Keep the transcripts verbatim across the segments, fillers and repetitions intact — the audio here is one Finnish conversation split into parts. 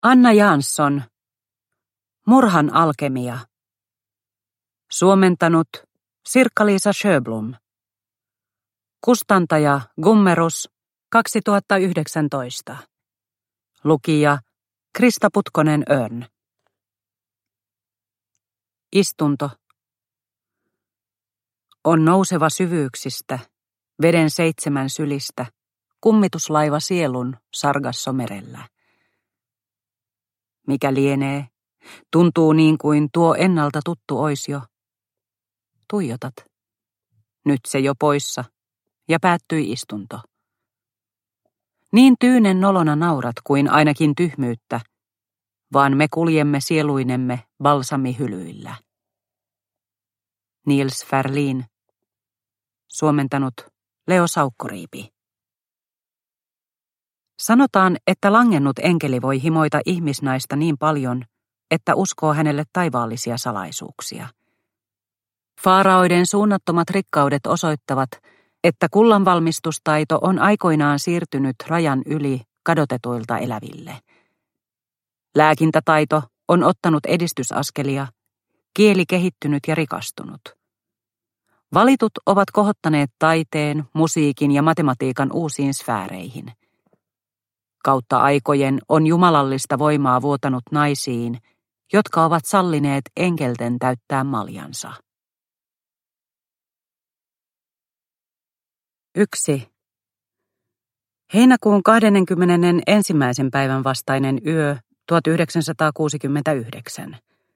Anna Jansson. Murhan alkemia. Suomentanut Sirkka-Liisa Sjöblom. Kustantaja Gummerus kaksituhattayhdeksäntoista. Lukija Krista Putkonen Örn. Istunto. On nouseva syvyyksistä, veden seitsemän sylistä, kummituslaiva sielun Sargasso merellä. Mikä lienee, tuntuu niin kuin tuo ennalta tuttu ois jo. Tuijotat. Nyt se jo poissa, ja päättyi istunto. Niin tyynen nolona naurat kuin ainakin tyhmyyttä, vaan me kuljemme sieluinemme balsamihylyillä. Niels Ferlin. Suomentanut Leo Saukkoriipi. Sanotaan, että langennut enkeli voi himoita ihmisnaista niin paljon, että uskoo hänelle taivaallisia salaisuuksia. Faaraoiden suunnattomat rikkaudet osoittavat, että kullanvalmistustaito on aikoinaan siirtynyt rajan yli kadotetuilta eläville. Lääkintätaito on ottanut edistysaskelia, kieli kehittynyt ja rikastunut. Valitut ovat kohottaneet taiteen, musiikin ja matematiikan uusiin sfääreihin. Kautta aikojen on jumalallista voimaa vuotanut naisiin, jotka ovat sallineet enkelten täyttää maljansa. Yksi. Heinäkuun kahdeskymmenesensimmäinen päivän vastainen yö tuhatyhdeksänsataakuusikymmentäyhdeksän.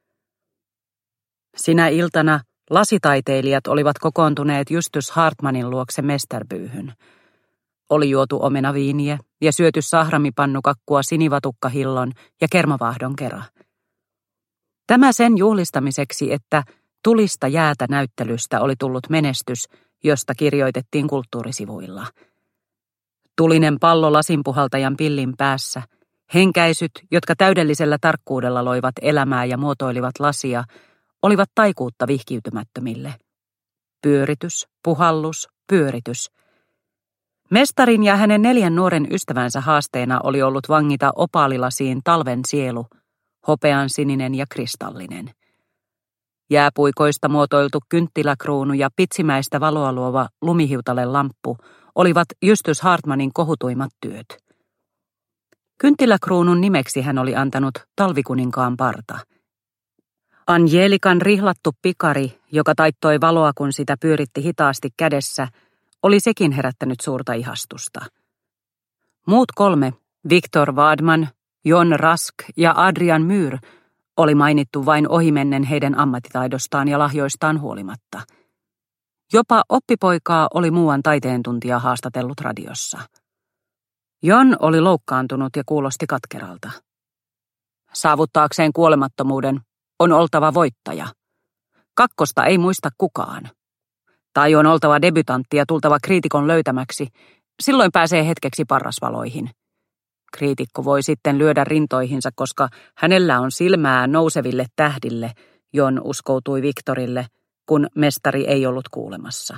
Sinä iltana lasitaiteilijat olivat kokoontuneet Justus Hartmanin luokse Mesterbyyhyn. Oli juotu omenaviiniä ja syöty sahramipannukakkua sinivatukkahillon ja kermavahdon kera. Tämä sen juhlistamiseksi, että tulista jäätä näyttelystä oli tullut menestys, josta kirjoitettiin kulttuurisivuilla. Tulinen pallo lasinpuhaltajan pillin päässä, henkäisyt, jotka täydellisellä tarkkuudella loivat elämää ja muotoilivat lasia, olivat taikuutta vihkiytymättömille. Pyöritys, puhallus, pyöritys. Mestarin ja hänen neljän nuoren ystävänsä haasteena oli ollut vangita opaalilasiin talven sielu, hopean sininen ja kristallinen. Jääpuikoista muotoiltu kynttiläkruunu ja pitsimäistä valoa luova lumihiutale lamppu olivat Justus Hartmanin kohutuimmat työt. Kynttiläkruunun nimeksi hän oli antanut talvikuninkaan parta. Angelikan rihlattu pikari, joka taittoi valoa kun sitä pyöritti hitaasti kädessä, oli sekin herättänyt suurta ihastusta. Muut kolme, Victor Wadman, John Rask ja Adrian Myhr, oli mainittu vain ohimennen heidän ammattitaidostaan ja lahjoistaan huolimatta. Jopa oppipoikaa oli muuan taiteentuntija haastatellut radiossa. John oli loukkaantunut ja kuulosti katkeralta. Saavuttaakseen kuolemattomuuden on oltava voittaja. Kakkosta ei muista kukaan. Tai on oltava debytantti ja tultava kriitikon löytämäksi, silloin pääsee hetkeksi parrasvaloihin. Kriitikko voi sitten lyödä rintoihinsa, koska hänellä on silmää nouseville tähdille, Jon uskoutui Victorille, kun mestari ei ollut kuulemassa.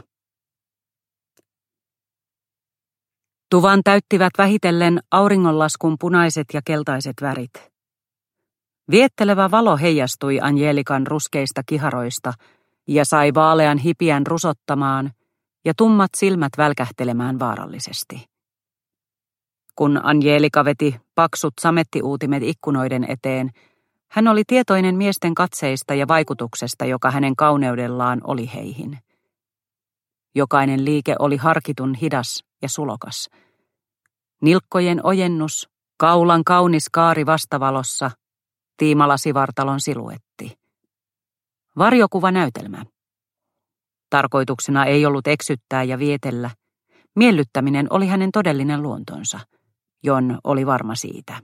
Tuvan täyttivät vähitellen auringonlaskun punaiset ja keltaiset värit. Viettelevä valo heijastui Angelikan ruskeista kiharoista ja sai vaalean hipiän rusottamaan ja tummat silmät välkähtelemään vaarallisesti. Kun Angelika veti paksut samettiuutimet ikkunoiden eteen, hän oli tietoinen miesten katseista ja vaikutuksesta, joka hänen kauneudellaan oli heihin. Jokainen liike oli harkitun hidas ja sulokas. Nilkkojen ojennus, kaulan kaunis kaari vastavalossa, tiimalasivartalon siluetti. Varjokuvanäytelmä. Tarkoituksena ei ollut eksyttää ja vietellä. Miellyttäminen oli hänen todellinen luontonsa. Jon oli varma siitä.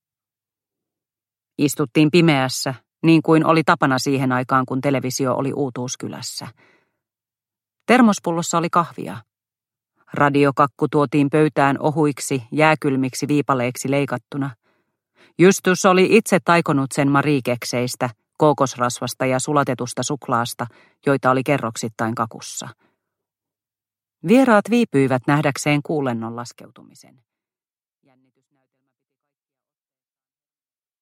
Istuttiin pimeässä, niin kuin oli tapana siihen aikaan, kun televisio oli uutuuskylässä. Termospullossa oli kahvia. Radiokakku tuotiin pöytään ohuiksi, jääkylmiksi viipaleiksi leikattuna. Justus oli itse taikonut sen mariikekseistä, kookosrasvasta ja sulatetusta suklaasta, joita oli kerroksittain kakussa. Vieraat viipyivät nähdäkseen kuulennon laskeutumisen.